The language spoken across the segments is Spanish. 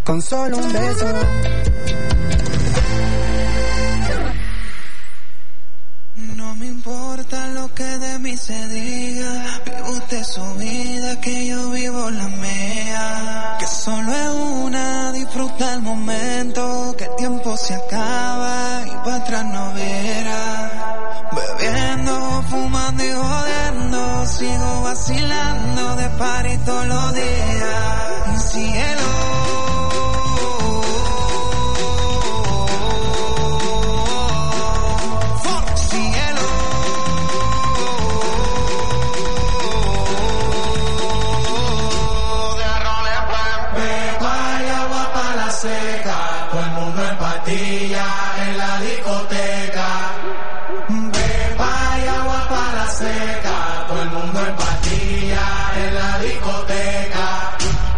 con solo un beso. No me importa lo que de mí se diga, vive usted su vida, que yo vivo la mía. Que solo es una, disfruta el momento, que el tiempo se acaba y para atrás no verá. Bebiendo, fumando y jodiendo, sigo vacilando de party todos los días. Y cielo, seca, todo el mundo en patilla en la discoteca. Pepa y agua para la seca, todo el mundo en patilla en la discoteca.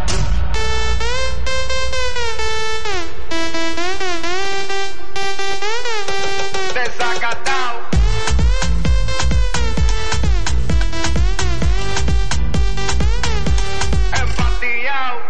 Desacatao. Empatillao.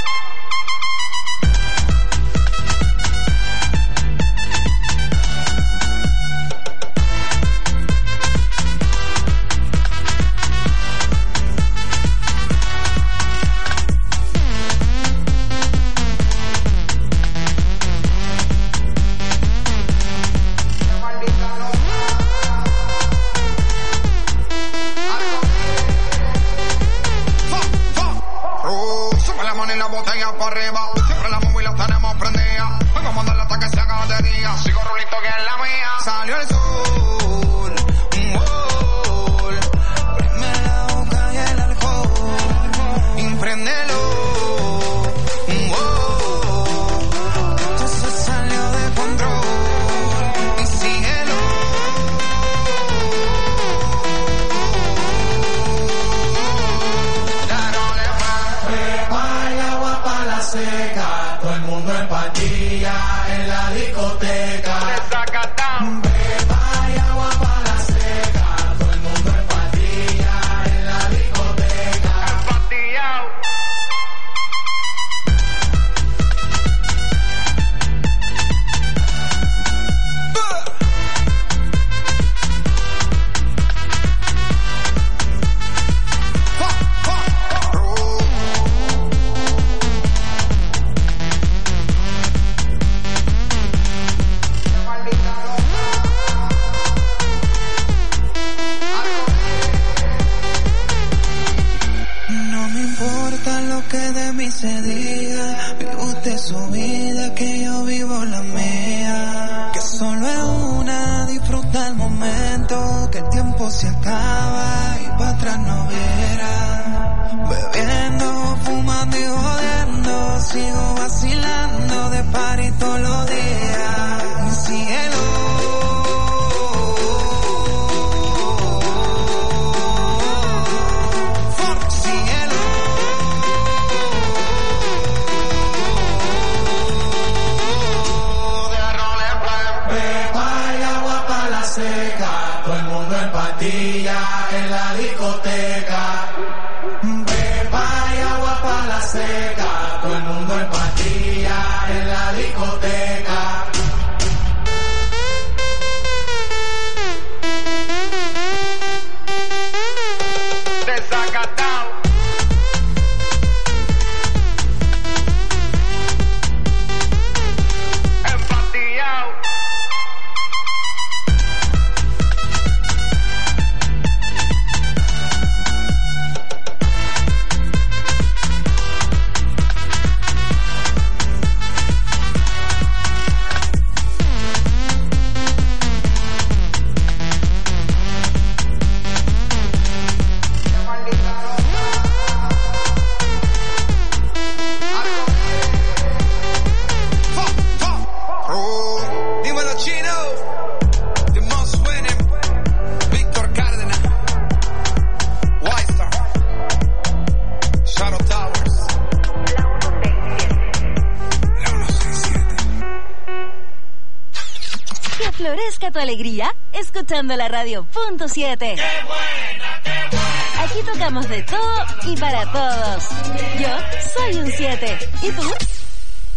Florezca tu alegría escuchando la radio.7. ¡Qué buena, qué buena! Aquí tocamos de todo y para todos. Yo soy un 7. ¿Y tú?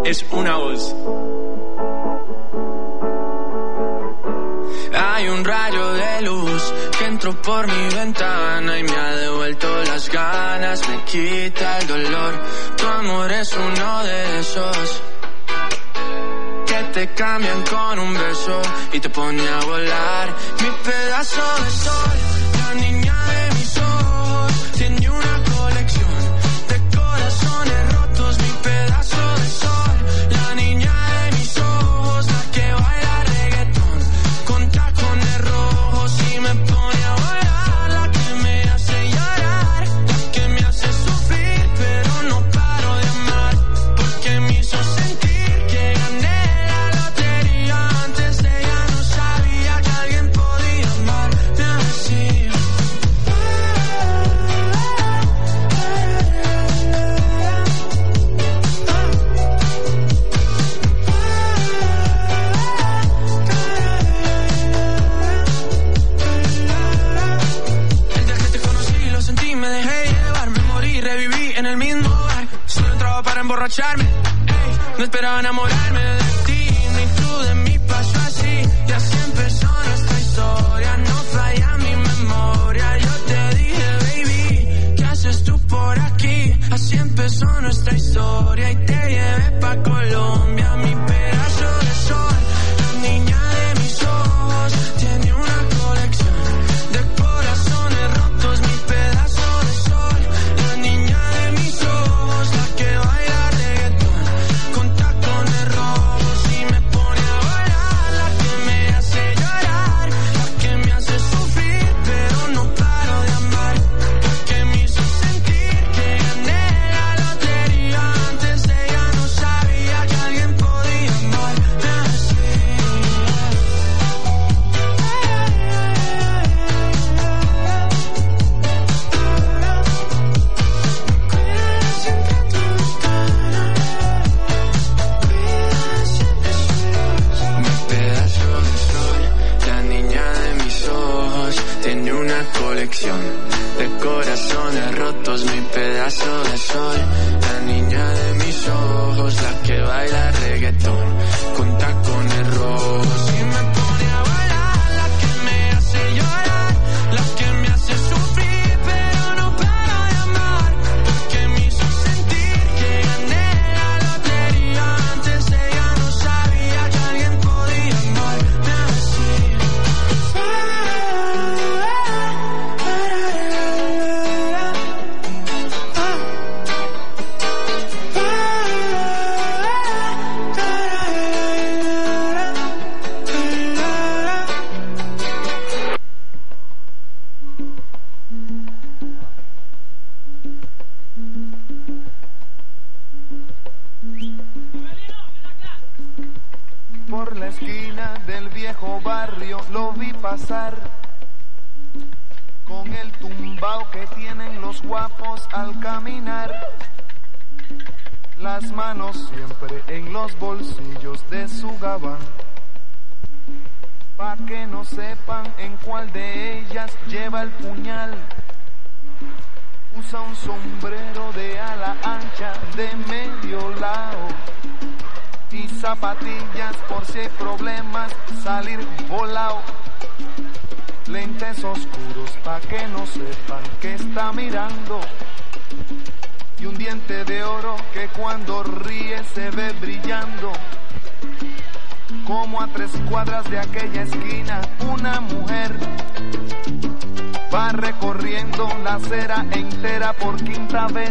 es una voz. Hay un rayo de luz que entró por mi ventana y me ha devuelto las ganas, me quita el dolor. Tu amor es uno de esos que te cambian con un beso y te pone a volar. Mi pedazo de sol, la niña de mis ojos, tiene una colección de corazones rotos. Mi pedazo de sol, la niña de mis ojos, la que baila reggaetón con tacones rojos y me pone a volar. La que me hace llorar, la que me hace sufrir, pero no paro de amar, porque me hizo sentir que gané la lotería. Antes de ella no sabía que alguien podía amarme así. El día que te conocí lo sentí, me dejé llevar, me morí, reviví en el mismo bar. Solo entraba para emborracharme, ey, no esperaba enamorarme de ti, ni tú de mí pasó así. Y así empezó nuestra historia, no falla mi memoria. Yo te dije, baby, ¿qué haces tú por aquí? Así empezó nuestra historia y te llevé pa' Colombia. Mi pedazo de sol, la niña de mis ojos, tiene una colección de corazones rotos. Mi pedazo de sol, la niña de mis ojos, la que baila reggaetón con tacones rojos y me pone a volar. La que me hace llorar, la que me hace sufrir, pero no paro de amar, porque me hizo sentir que gané la lotería. Antes de ella no sabía que alguien podía amarme así. Mi pedazo de sol, la niña de mis ojos, tiene una colección de corazones rotos. Mi pedazo de sol, la niña de mis ojos, la que baila reggaetón con tacones rojos y me pone a volar. La que me hace llorar, la que me hace sufrir, pero no paro de amar, porque me hizo sentir que gané la lotería. Antes de ella no sabía que alguien podía amarme así. Por la esquina del viejo barrio lo vi pasar, con el tumbao que tienen los guapos al caminar, las manos siempre en los bolsillos de su gabán, pa' que no sepan en cuál de ellas lleva el puñal. Usa un sombrero de ala ancha de medio lado y zapatillas por si hay problemas salir volado. Lentes oscuros pa' que no sepan que está mirando, y un diente de oro que cuando ríe se ve brillando. Como a 3 cuadras de aquella esquina una mujer va recorriendo la acera entera por 5ª vez,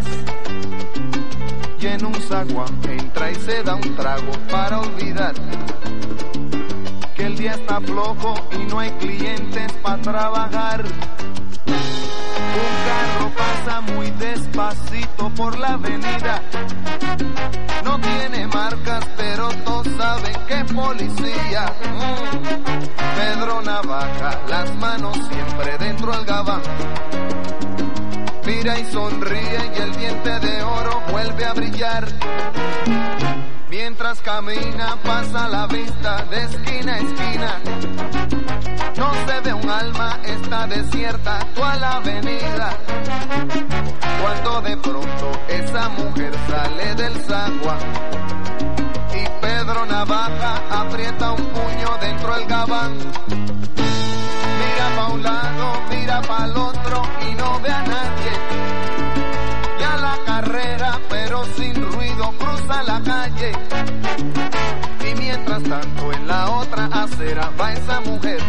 y en un zaguán entra y se da un trago para olvidar que el día está flojo y no hay clientes para trabajar. Un carro pasa muy despacito por la avenida, no tiene marcas pero todos saben que es policía. Pedro Navaja, las manos siempre dentro del gabán, mira y sonríe y el diente de oro vuelve a brillar. Mientras camina pasa la vista de esquina a esquina, no se ve un alma, está desierta toda la avenida. Cuando de pronto esa mujer sale del zaguán va esa mujer,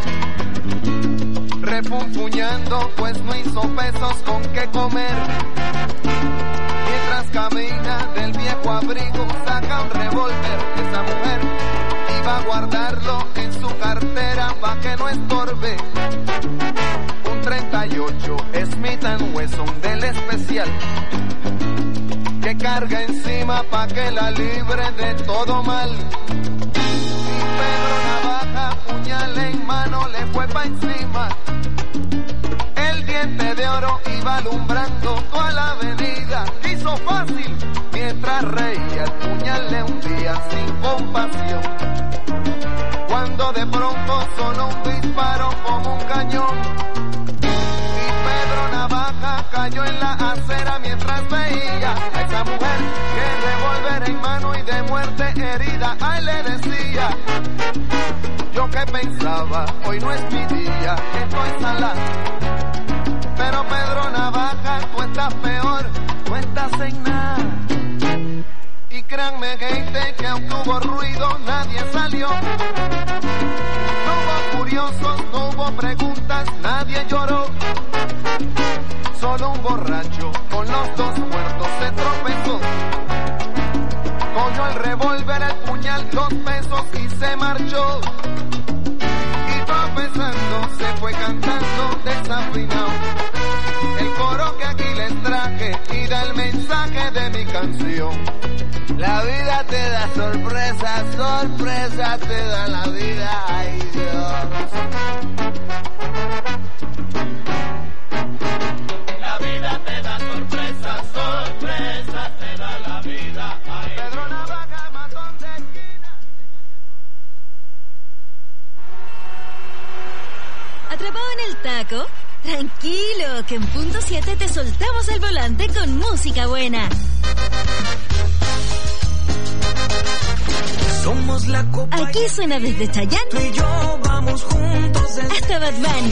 refunfuñando pues no hizo pesos con qué comer. Mientras camina del viejo abrigo saca un revólver. Esa mujer iba a guardarlo en su cartera pa' que no estorbe. Un 38 Smith & Wesson del especial que carga encima pa' que la libre de todo mal. Y Pedro Navaja, puñal en mano, le fue pa' encima. El diente de oro iba alumbrando toda la avenida. Hizo fácil mientras reía, el puñal le hundía sin compasión. Cuando de pronto sonó un disparo como un cañón. Y Pedro Navaja cayó en la acera mientras veía a esa mujer que revólver en mano y de muerte herida. Ay, le decía, yo que pensaba, hoy no es mi día, estoy salada. Pero Pedro Navaja, tú estás peor, tú estás en nada. Y créanme, gente, que aunque hubo ruido, nadie salió. No hubo curiosos, no hubo preguntas, nadie lloró. Solo un borracho con los dos muertos se tropezó. Cogió el revólver, el puñal, 2 pesos y se marchó. Y tropezando se fue cantando desafinado el coro que aquí les traje y da el mensaje de mi canción. La vida te da sorpresas, sorpresas te da la vida, ay Dios. La vida te da sorpresas, sorpresas te da la vida, ay Pedro Navaja, matón de esquina. ¿Atrapado en el taco? Tranquilo, que en punto 7 te soltamos el volante con música buena. Somos la copa. Aquí suena desde Chayanne Tú y yo vamos juntos hasta Bad Bunny,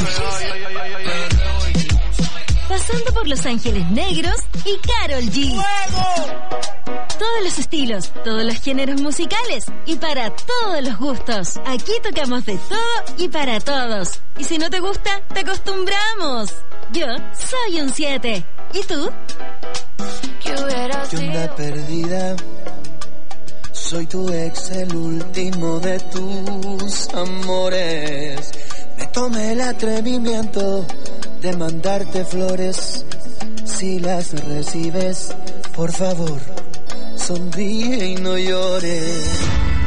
pasando por Los Ángeles Negros y Karol G. Todos los estilos, todos los géneros musicales y para todos los gustos. Aquí tocamos de todo y para todos. Y si no te gusta, te acostumbramos. Yo soy un 7. ¿Y tú? ¿Qué onda perdida? Soy tu ex, el último de tus amores. Me tomé el atrevimiento de mandarte flores. Si las recibes, por favor, sonríe y no llores.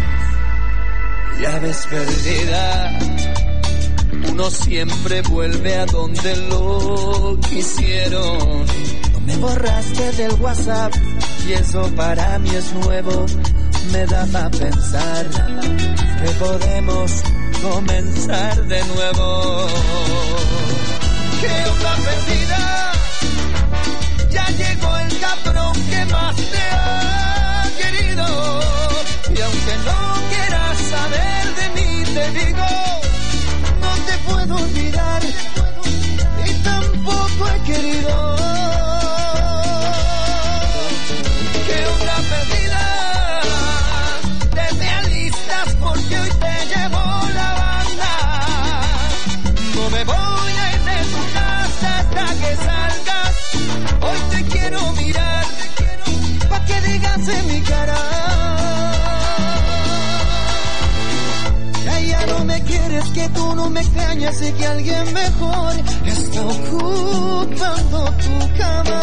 Ya ves perdida, uno siempre vuelve a donde lo quisieron. No me borraste del WhatsApp y eso para mí es nuevo. Me da para pensar que podemos comenzar de nuevo. ¿Qué onda perdida? Ya llegó el cabrón que más te ha querido. Y aunque no quieras saber de mí, te digo, no te puedo olvidar y tampoco he querido. ¿Qué onda perdida? Te alistas porque hoy te llevo la banda. No me voy a ir de tu casa hasta que salgas. Hoy te quiero mirar pa' que digas en mi cara. Ya no me quieres, que tú no me extrañas y que alguien mejor está ocupando tu cama.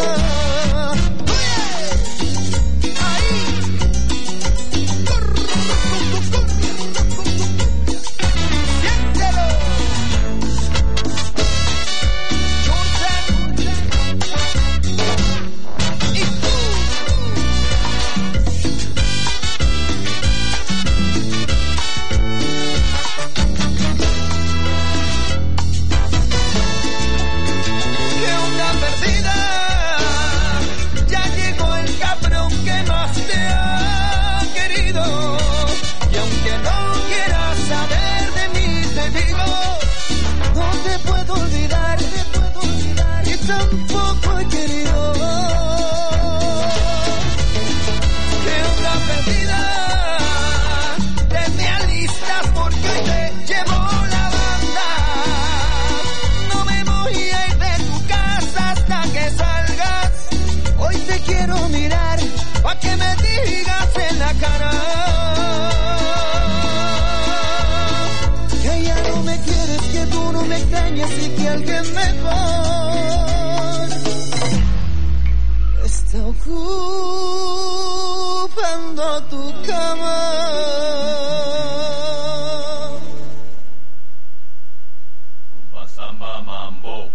quiero mirar pa' que me digas en la cara que ya no me quieres, que tú no me extrañas y que alguien mejor está ocupando tu cama. Samba mambo.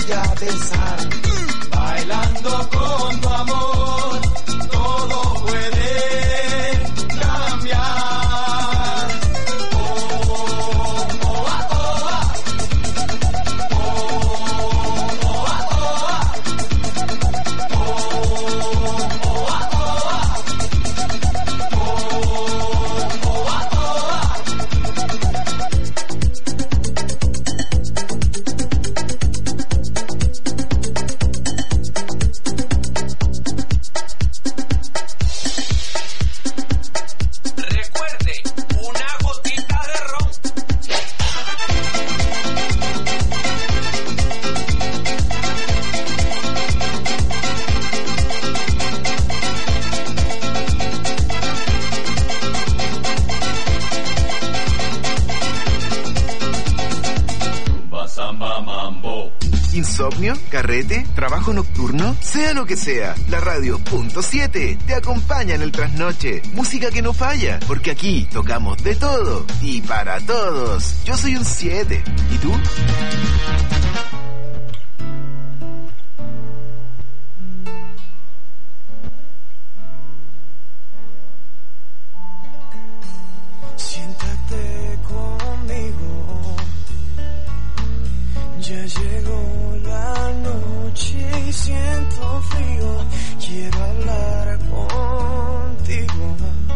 voy a besar. Bailando con tu amor, todo puede cambiar. Insomnio, carrete, trabajo nocturno, sea lo que sea, la radio .7 te acompaña en el trasnoche. Música que no falla, porque aquí tocamos de todo y para todos. Yo soy un 7. ¿Y tú? Siéntate conmigo. Ya llegó la noche y siento frío. Quiero hablar contigo.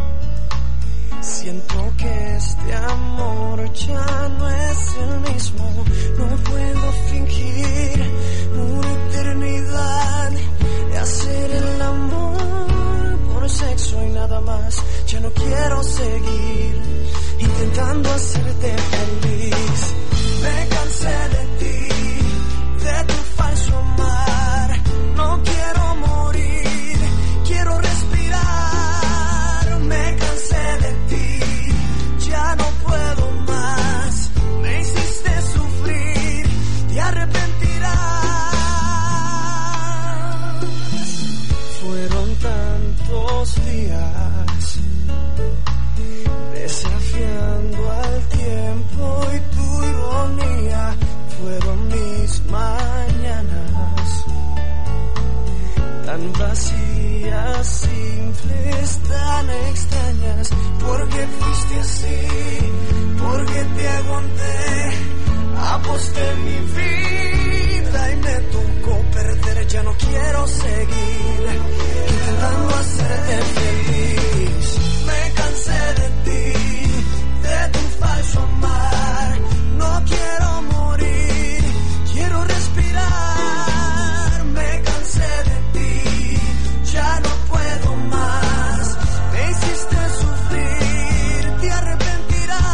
Siento que este amor ya no es el mismo. No puedo fingir una eternidad de hacer el amor por sexo y nada más. Ya no quiero seguir intentando hacerte feliz. Me cansé de ti, de tu falso amar. No quiero morir, quiero respirar. Me cansé de ti, ya no puedo más. Me hiciste sufrir, te arrepentirás. Fueron tantos días desafiando al tiempo y tu ironía. Fueron mis mañanas tan vacías, simples, tan extrañas. Porque fuiste así, porque te aguanté, aposté mi vida y me tocó perder. Ya no quiero seguir intentando hacerte feliz. Me cansé de ti, de tu falso amar. No quiero morir, quiero respirar. Me cansé de ti, ya no puedo más. Me hiciste sufrir, te arrepentirás.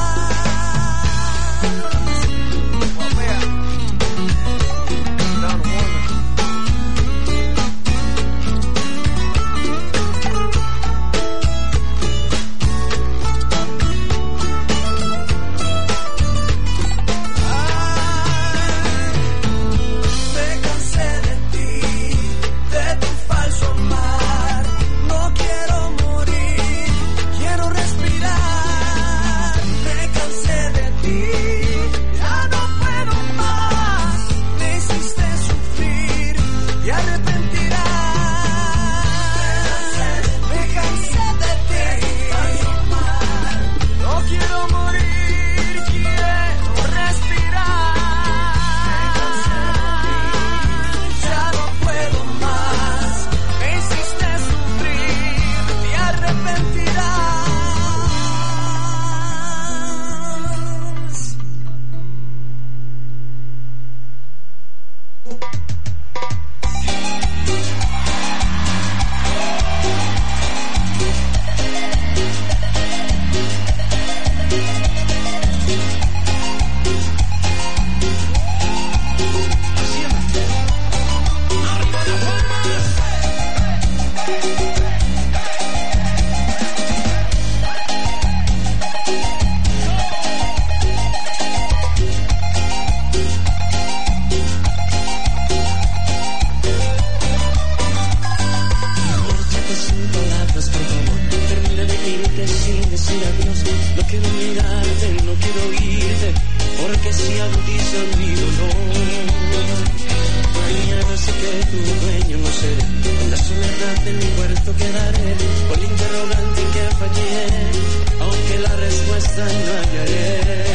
irte sin decir adiós. No quiero mirarte, no quiero oírte, porque si agudizas mi dolor. Mañana sé que tu dueño no seré, en la soledad de mi cuarto quedaré, por el interrogante en que fallé, aunque la respuesta no hallaré.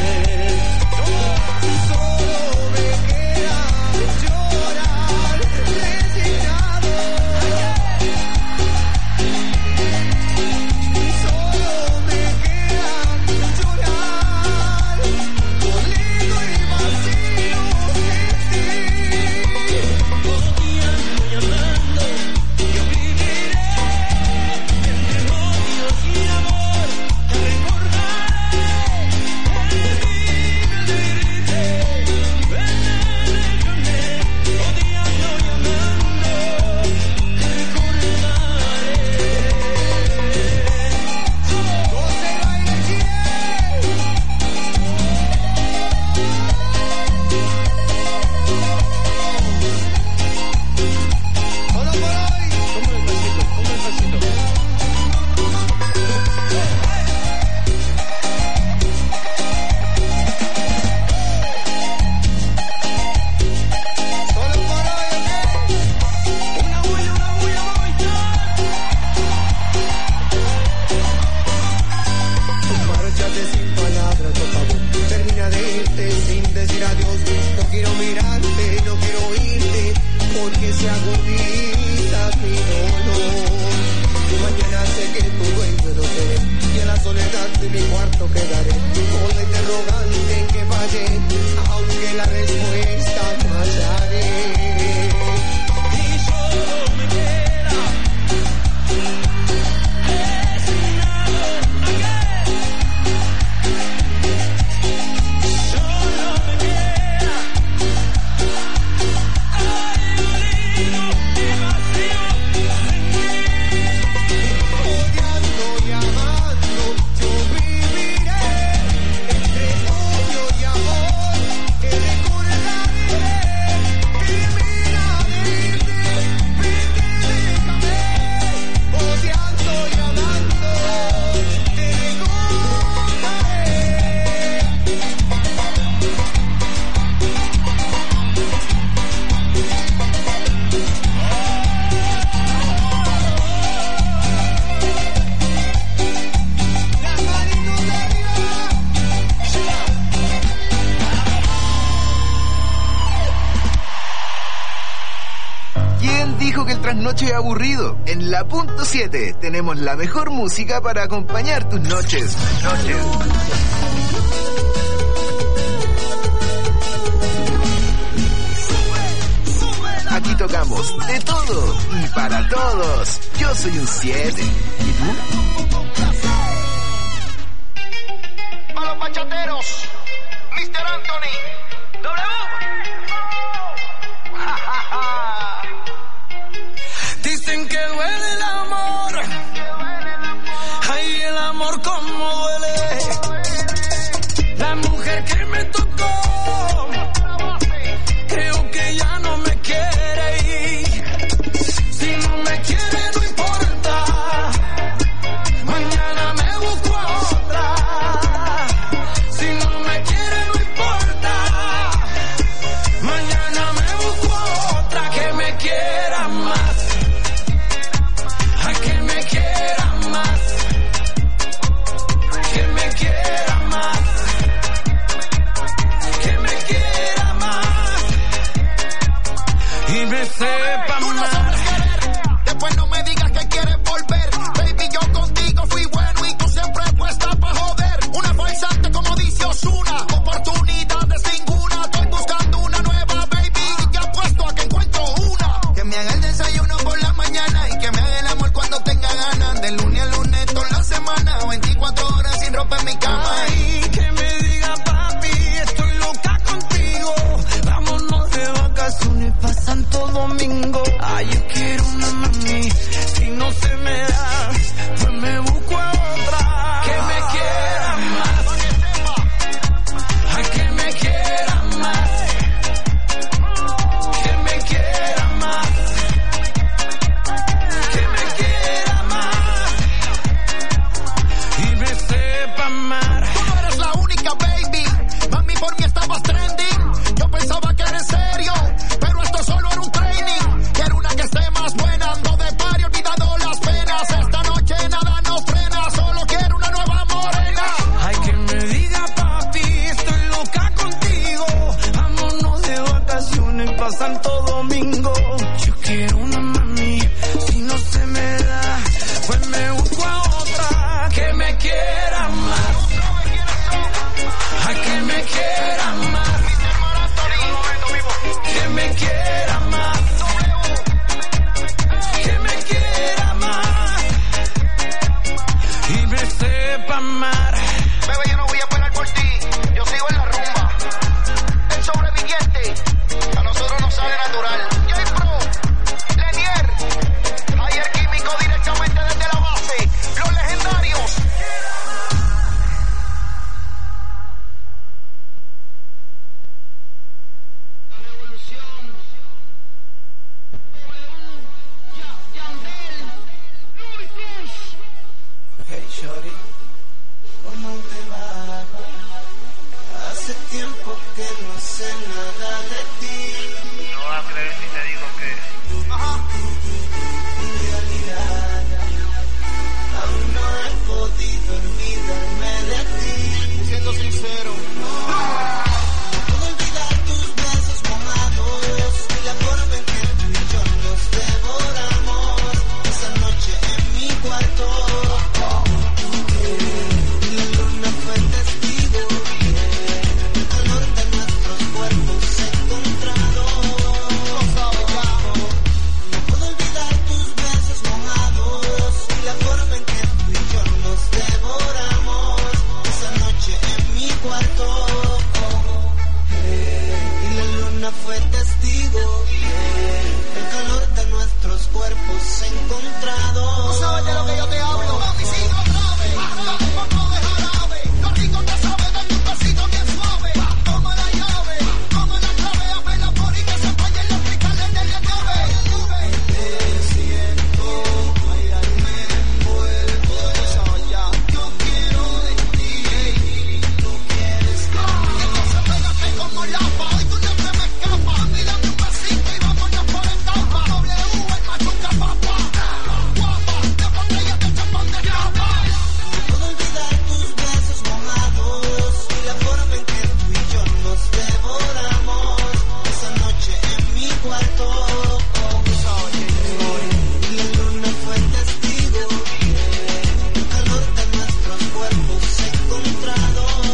Noche aburrido. En la punto 7 tenemos la mejor música para acompañar tus noches. Aquí tocamos de todo y para todos. Yo soy un 7. ¿Y tú? A los bachateros, Mr. Anthony. W. Dicen que duele el amor, ay, el amor como duele. La mujer que me tocó, creo que ya no me quiere ir. Si no me quiere no importa, mañana me busco a otra. Si no me quiere no importa, mañana me busco a otra que me quiera más. Que me quiera más, que me pa' amar. Bebé, yo no voy a esperar por ti, yo sigo en la rumba. El sobreviviente, a nosotros nos sale natural. J-Pro, Lenier, ayer químico directamente desde la base, los legendarios. Hey shorty, ¿cómo te va? Hace tiempo que no sé nada de ti. No vas a creer si te digo que... En realidad, aún no he podido olvidarme de ti. Siendo sincero. Puedo olvidar tus besos mojados y la forma en que tú y yo nos devoramos esa noche en mi cuarto. Y la luna fue testigo, el calor de nuestros cuerpos encontrados. No puedo olvidar tus besos mojados y la forma en que tú y yo nos devoramos esa noche en mi cuarto. Y la luna fue testigo, el calor de nuestros cuerpos encontrados. Tú sabes de lo que yo te hablo. Mami, sigue grave, vamos de jarabe. Lo rico te sabe de un besito bien suave. Toma la llave, toma la clave. Abre la por y que se vayan los cristales de la llave. Te siento, me envuelvo. Yo quiero de ti, tú quieres de mí. Entonces pégate como lapa. Hoy tú siempre me escapas. Mírame un besito y vámonos por etapa. W, el machuca papá. Guapa, de botella de champán de capa. Puedo olvidar tus besos mojados y la forma en que tú y yo nos devoramos esa noche en mi cuarto. Y la luna fue testigo, el calor de nuestros cuerpos encontrados.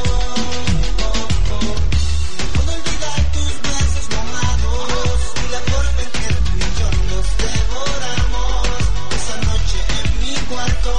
Puedo olvidar tus besos mojados y la forma en que tú y yo nos devoramos esa noche en mi cuarto.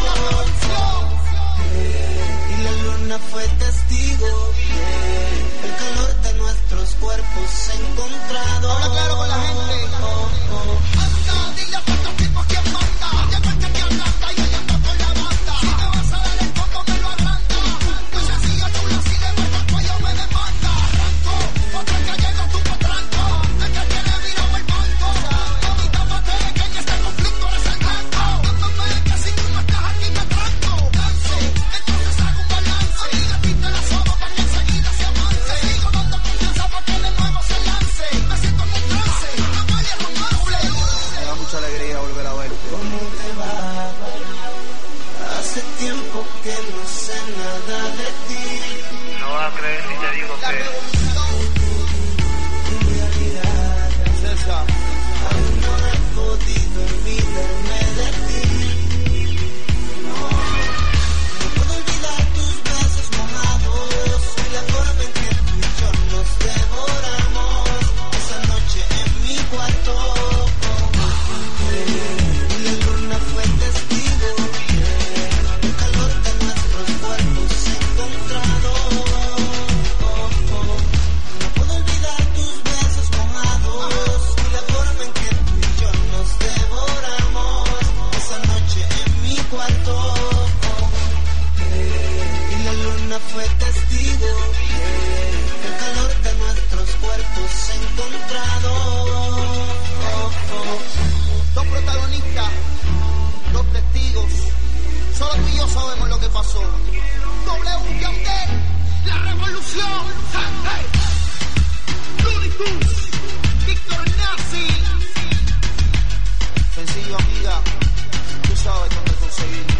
Y la luna fue testigo, el calor de nuestros cuerpos encontrados. Habla claro con la gente. Anda, dile a estos tipos quién manda. Llegó el que te ablanda y ella está con la banda. Si me vas a dar el fondo me lo agranda. Muy sencillo, chulo, si le muerto el cuello me demanda. Arranco, otra que llega tu potranco. El que tiene virado el banco. Mamita, mate que en este conflicto eres el blanco. Dándome que si tú no estás aquí me tranco. Danzo, entonces hago un balance. Y le quito la soga para que enseguida se avance. Sigo dando confianza para que de nuevo se lance. Me siento en un trance, no vale romance. Me da mucha alegría volver a verte. ¿Cómo te va? Hace tiempo que no sé nada de ti. No vas a creer si te digo que... En realidad, César, aún no he podido olvidarme de ti. No puedo olvidar tus besos mojados y la forma en que tú y yo nos devoramos esa noche en mi cuarto. Y la luna fue testigo, el calor de nuestros cuerpos encontrados. No puedo olvidar tus besos mojados y la forma en que tú y yo nos devoramos esa noche en mi cuarto. Y la luna fue testigo, el calor de nuestros cuerpos encontrados. dos protagonistas, dos testigos. Solo tú y yo sabemos lo que pasó. W, Yandel, la revolución. Hey, hey. Looney Tunes, Víctor Nazi. Sencillo, amiga, tú sabes dónde conseguirlo.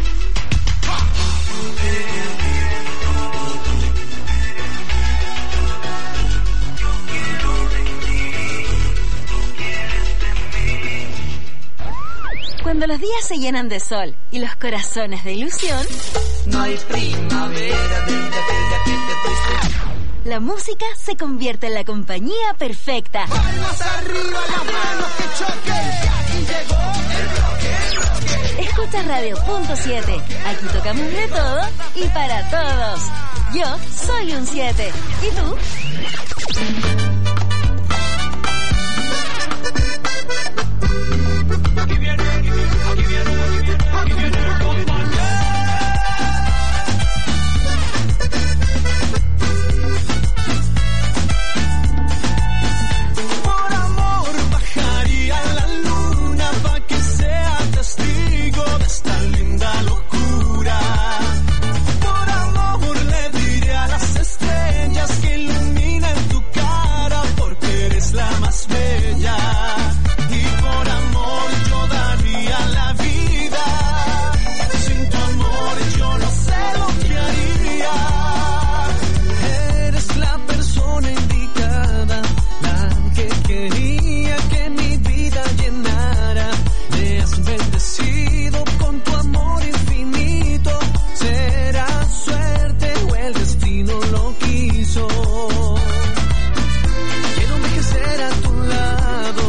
Cuando los días se llenan de sol y los corazones de ilusión, No hay primavera desde aquel día que te fuiste. la música se convierte en la compañía perfecta. Palmas arriba, las manos que choquen. Y aquí llegó el bloque. Escuchas Radio.7. Aquí tocamos de todo y para todos. Yo soy un 7. ¿Y tú? Aquí viene el compañero. Por amor bajaría la luna pa' que sea testigo de esta linda locura. Por amor le diré a las estrellas que iluminen tu cara porque eres la más bella. Y por amor yo daría la vida. Sin tu amor yo no sé lo que haría. Eres la persona indicada, la que quería que mi vida llenara. Me has bendecido con tu amor infinito. Será suerte o el destino lo quiso. Quiero envejecer a tu lado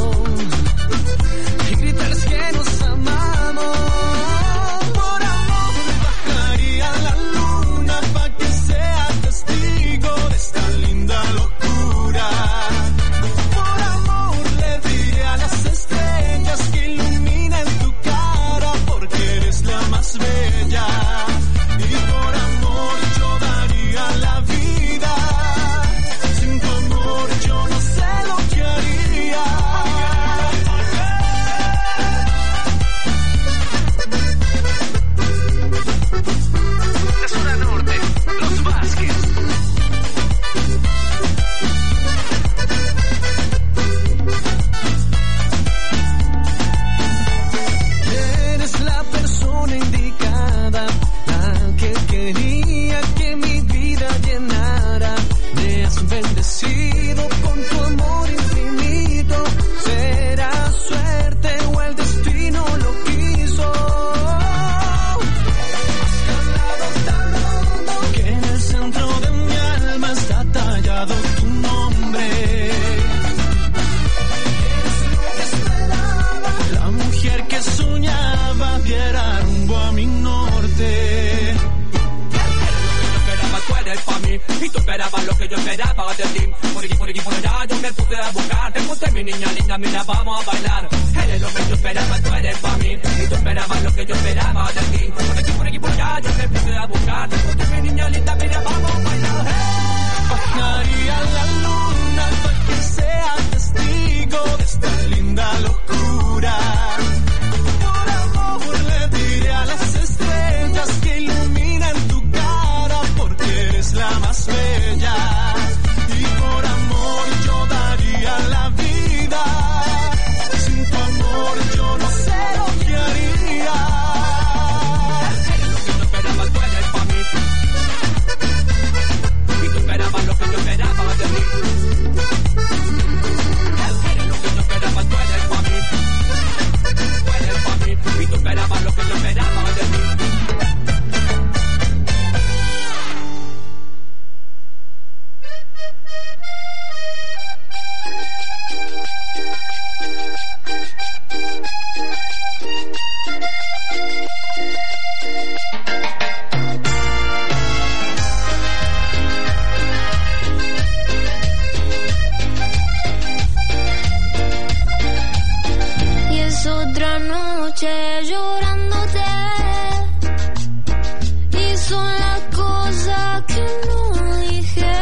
y gritarles que nos amamos. Por amor bajaría la luna pa' que sea testigo de esta linda locura. Por amor le diré a las estrellas que iluminen tu cara porque eres la más bella. Y por amor yo daría la vida. Sin tu amor yo no sé lo que haría. De sur a norte, los Vázquez. Eres la persona indicada, la que quería que mi vida llenara. Me has bendecido con tu amor infinito. Será suerte o el destino lo quiso. Que en el centro de mi alma está tallado tu nombre. Eres lo que esperaba, la mujer que soñaba viera rumbo a mi norte. Tú eres pa' mí, y tú esperabas lo que yo esperaba de ti. Por aquí, por allá, yo me puse a buscar. Te puse mi niña linda, mira, vamos a bailar. Eres lo que yo esperaba, tú eres pa' mí, y tú esperabas lo que yo esperaba de ti. Por aquí, por allá, yo me puse a buscar. Te puse mi niña linda, mira, vamos a bailar. Bajaría la luna para que sea testigo de esta linda locura. Por amor le diré a las estrellas que iluminen tu cara porque eres la más bella. Y por amor yo daría la vida. Sin tu amor yo no sé lo que haría. Eres lo que yo esperaba, tú eres pa' mí. Y tú esperabas lo que yo esperaba de mí. Eres lo que yo esperaba, tú eres pa' mí. Tú eres pa' mí. Y tú esperabas lo que yo esperaba de mí. Y es otra noche llorándote. Y son las cosas que no dije.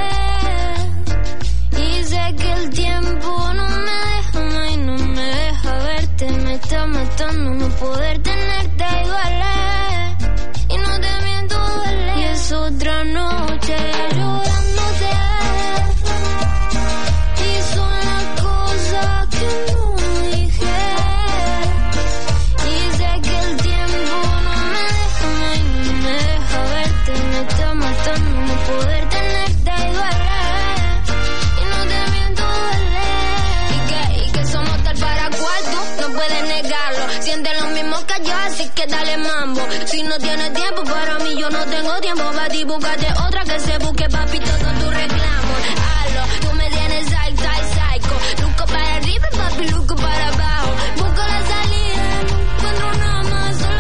Y sé que el tiempo no me deja y no me deja verte. Me está matando no poder tenerte y duele. Y no te miento, duele. Y es otra noche llorándote. Y son las cosas que no dije. Y sé que el tiempo no me deja y no me deja verte. Me está matando no poder tenerte y duele. Y no te miento, duele. Y que somos tal para cual tú no puedes negarlo. Siente lo mismo que yo, así que dale mambo. Si no tienes tiempo para mí, yo no tengo tiempo para ti. Búscate otra que se busque, papi, todo tu reclamo. Hazlo, tú me tienes psycho. Luco para arriba, papi, luco para abajo. Busco la salida, no encuentro nada más.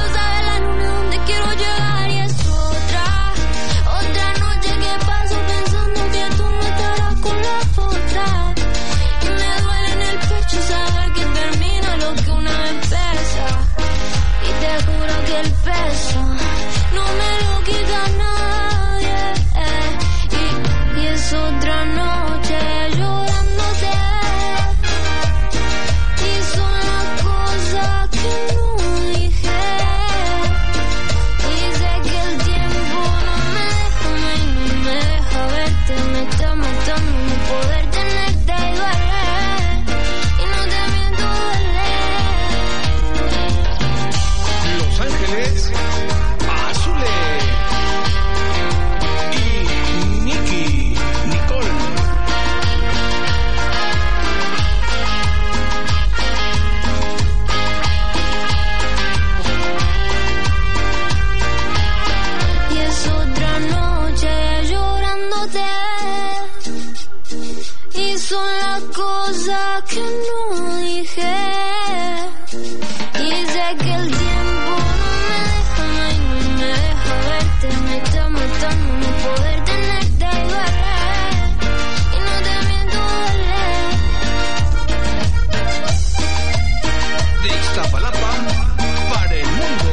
son las cosas que no dije. Y sé que el tiempo no me deja verte. Me está matando no poder tenerte y duele. Y no te miento, duele. De Iztapalapa para el mundo.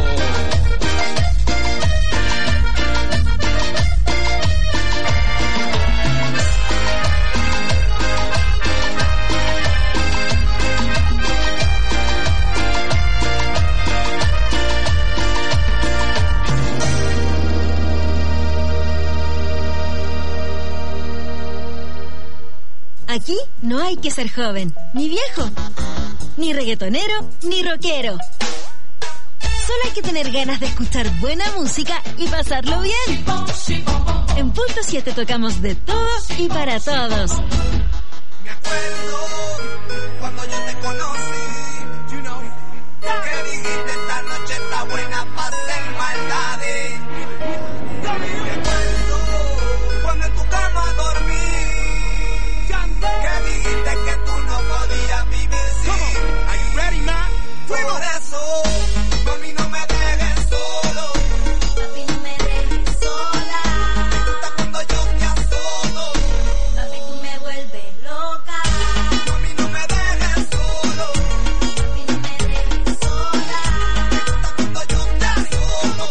Aquí no hay que ser joven, ni viejo, ni reggaetonero, ni rockero. Solo hay que tener ganas de escuchar buena música y pasarlo bien. En Punto 7 tocamos de todo y para todos. Me acuerdo cuando yo te conocí, que dijiste esta noche está buena para hacer maldades. Me acuerdo cuando en tu cama dormí, que dijiste que tú no podías vivir sin. Are you ready, man? Por eso, mami, no me dejes solo. Papi, no me dejes sola. Me gusta cuando yo te azoto. Papi, tú me vuelves loca. Mami, no me dejes solo. Papi, no me dejes sola. Me gusta cuando yo te azoto.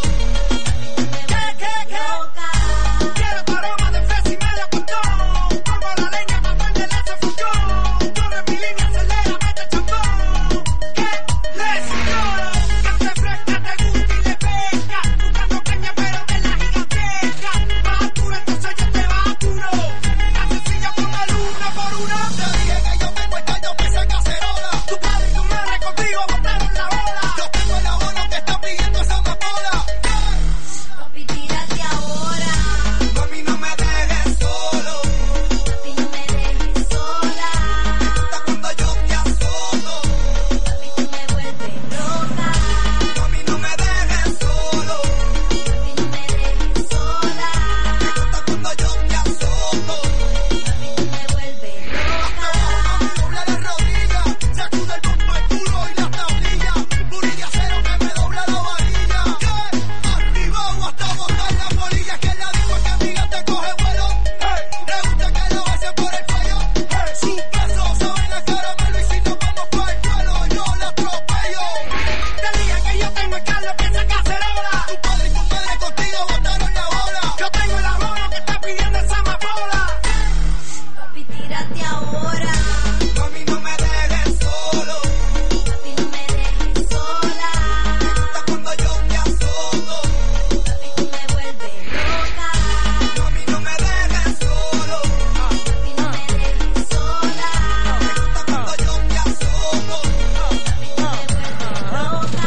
Loca. Quiero tu aroma de fresa y medio costón. Pongo la leña pa' ponerle ese fusión. Corre mi línea, acelera, mete chambón. Que let's go. Que te fresca, te gusta y le pesca. Buscando caña pero de la gigantesca. Más dura, entonces yo te vacuro. La sencilla póngale una por una. Te dije que yo tengo esta, yo pensé cacerola. Tu padre y tu madre contigo botaron la bola. Yo tengo el abono que está pidiendo esa amapola. Papi, tírate ahora. Mami, no me dejes solo. Papi, no me dejes sola. Me gusta cuando yo te azoto. Papi, tú me vuelves loca. Mami, no me dejes solo. Papi, no me dejes sola. Me gusta cuando yo te azoto. Papi, tú me vuelves loca. Mami, dobla la rodilla. Sacude el bombo al culo y las tablillas. Burilla cero que me dobla la varilla. Activado hasta botar la polilla. Que la digo que amiga te coge vuelo. Le gusta que lo bese por el cuello. Su peso sabe la caramelo y si nos vamos pa' el suelo yo la atropello. Te dije que yo tengo el caldo, piensa cacerola. Tu padre y tu madre contigo botaron la bola. Yo tengo el abono que está pidiendo esa amapola. Papi, tírate ahora. Mami, no me dejes solo. Papi, no me dejes sola. Me gusta cuando yo te azoto. Papi, tú me vuelves loca. Mami, no me dejes solo. Papi, no me dejes sola. Me gusta cuando yo te azoto. Papi, tú me vuelves loca.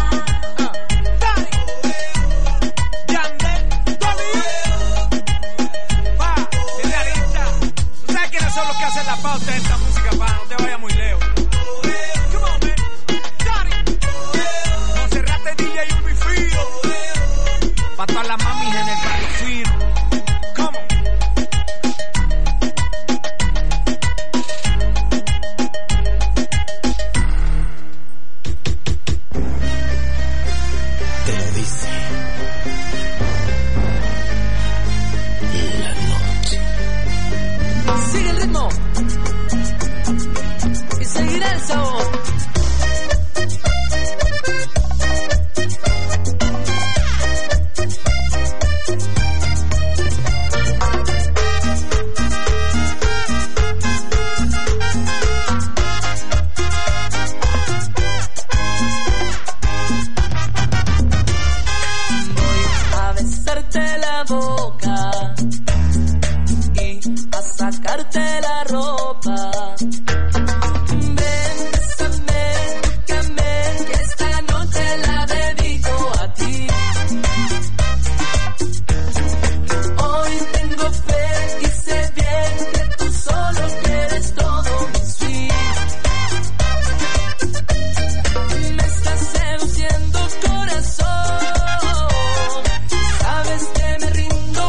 ¿Tú sabes quiénes son los que hacen la pauta de esta música para no te vaya muy lejos? Come on, man. Daddy. Monserrate, DJ y un bifío. Pa' todas las mamis en el barrio fino. Come on. Te lo dice la noche. Sigue el ritmo. Y seguirá el sabor. Voy a besarte la boca y a sacarte la ropa. Ven, bésame, tócame, que esta noche la dedico a ti. Hoy tengo fe y sé bien que tú solo quieres todo mi sweet. Me estás seduciendo, corazón. Sabes que me rindo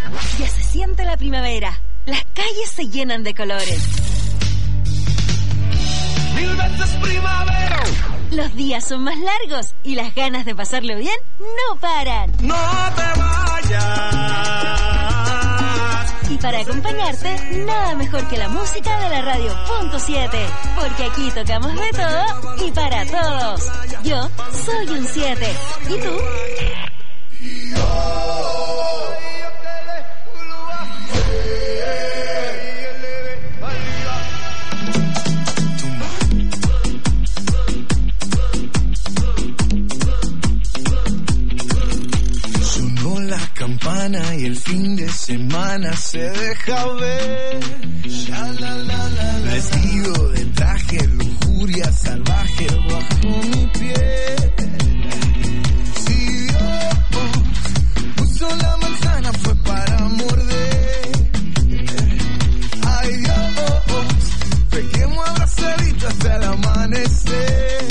Ya se siente la primavera. Las calles se llenan de colores. 1000 veces primavera. Los días son más largos y las ganas de pasarlo bien no paran. No te vayas. Y para acompañarte, nada mejor que la música de la radio .7. Porque aquí tocamos de todo y para todos. Yo soy un 7. ¿Y tú? Campana y el fin de semana se deja ver. Vestido de traje, lujuria salvaje bajo mi piel. Si Dios puso la manzana fue para morder. Ay Dios, peguemos abrazaditos hasta el amanecer.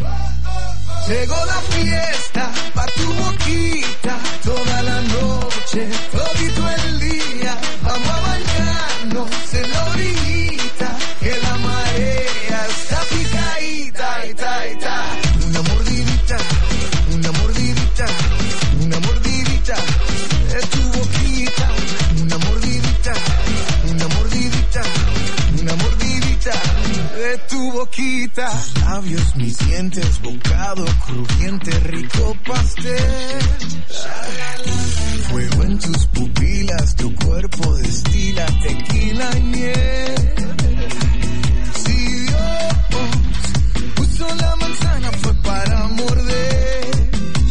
Llegó la fiesta pa' tu boquita, toda la noche, todito el día. Vamos a bañarnos en la orillita, que la marea está picadita, ita, ita. Una mordidita, una mordidita, una mordidita de tu boquita. Una mordidita, una mordidita, una mordidita de tu boquita. Labios, mis dientes, bocado crujiente, rico pastel. Fuego en tus pupilas, tu cuerpo destila tequila y miel. Si Dios puso la manzana fue para morder.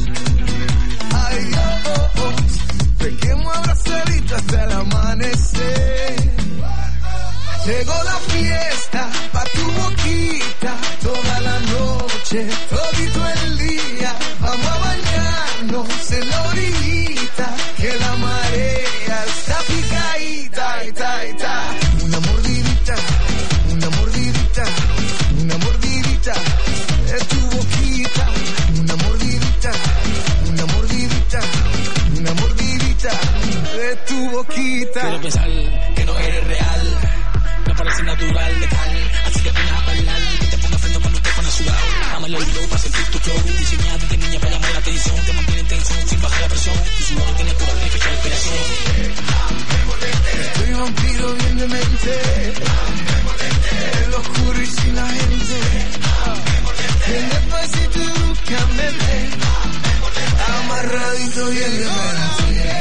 Ay Dios, peguemos abrazaditos hasta el amanecer. Llegó la fiesta pa' tu boquita, toda la noche, todito el día. Vamos a bañarnos en la orillita, que la marea está picadita, ita, ita. Una mordidita, una mordidita, una mordidita de tu boquita. Una mordidita, una mordidita, una mordidita de tu boquita. Quiero pensar que no eres real, no parece natural, letal. Así que ven a bailar, que te ponga freno cuando te pones sudado. Dámelo el glow para sentir tu flow. Diseñado desde niña para llamar la atención. Te mantiene en tensión sin bajar la presión. Tu sudor tiene tu orden, fecha de inspiración. Estoy vampiro bien demente, en lo oscuro y sin la gente. Ven despacito y búscame, amarradito bien demente.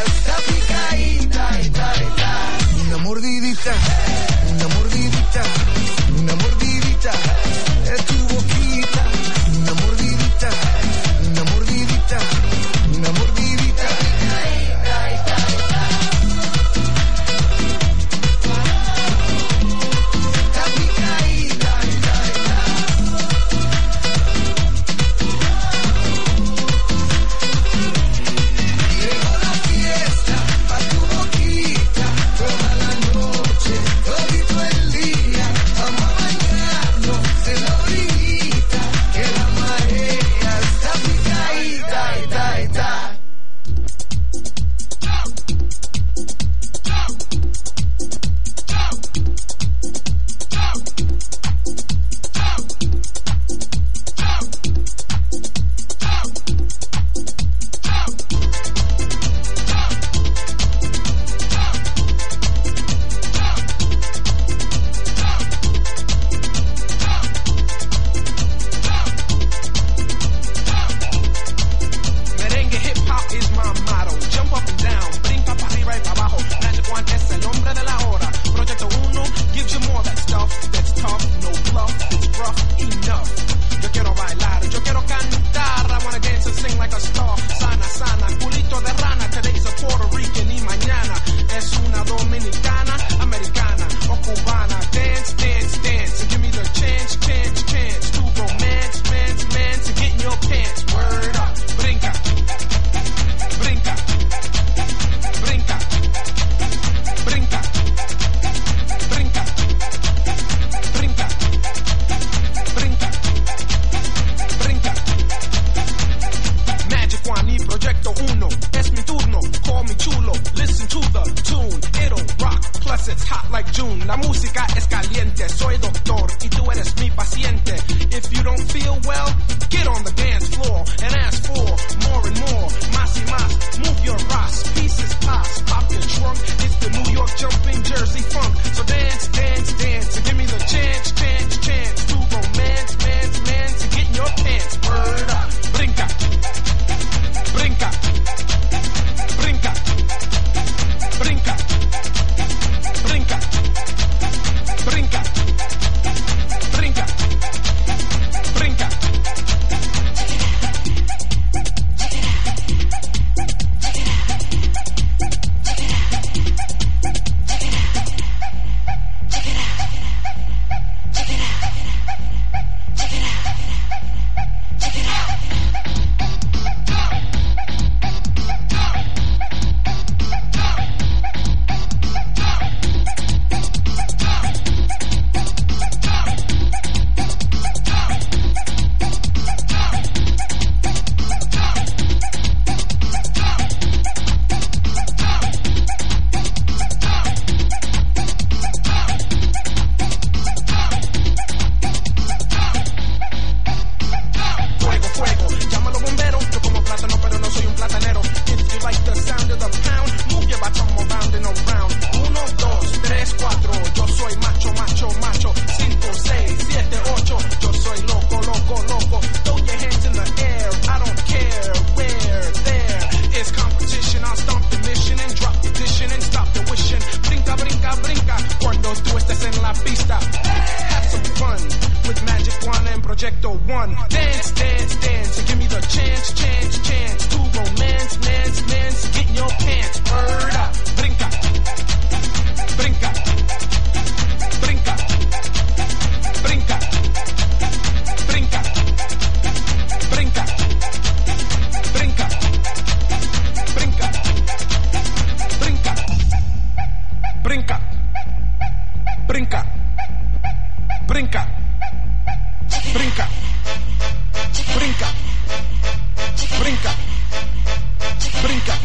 Una mordidita, project or one. Dance, dance, dance, and give me the chance, chance, chance to romance, mance, get in your pants. Word up, brinca, brinca, brinca, brinca, brinca, brinca, brinca, brinca, brinca, brinca, brinca, brinca, brinca, brinca, brinca, brinca.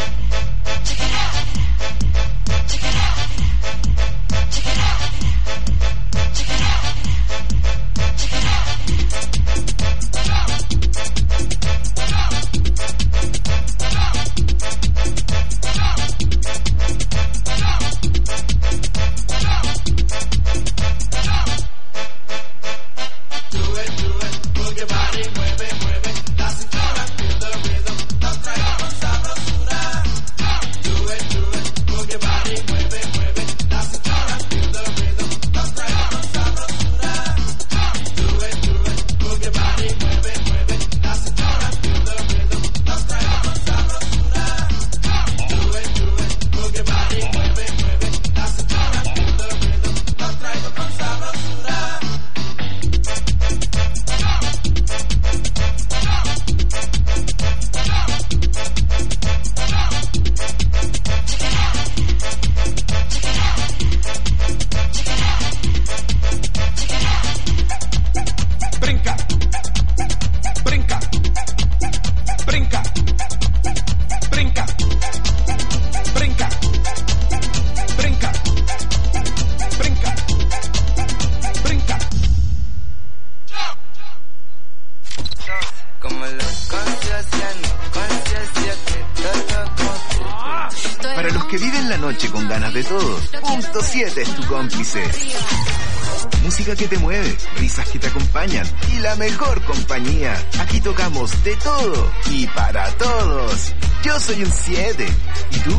Para los que viven la noche con ganas de todo, Punto 7 es tu cómplice. Música que te mueve, risas que te acompañan y la mejor compañía. Aquí tocamos de todo y para todos. Yo soy un 7. ¿Y tú?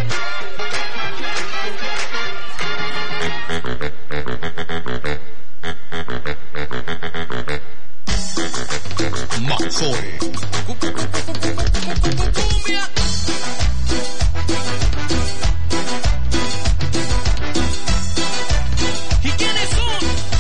Mazore. ¿Y quiénes son?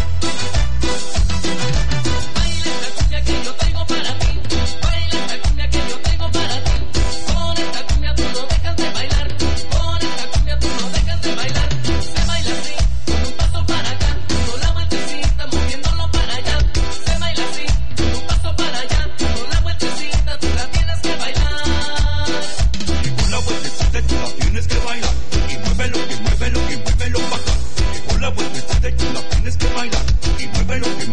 Baila esta cumbia que yo traigo para ti. Baila esta cumbia que yo traigo para ti. Con esta cumbia tú no dejas de bailar. Con esta cumbia tú no dejas de bailar. Se baila así, con un paso para acá. Con la vueltecita moviéndolo para allá. Se baila así, con un paso para allá. Con la vueltecita tú la tienes que bailar. Y con la vueltecita tú la tienes que bailar. Y muévelo, que muévelo, que muévelo pa' acá. Y con la vueltecita tú la tienes que bailar. Y muévelo, que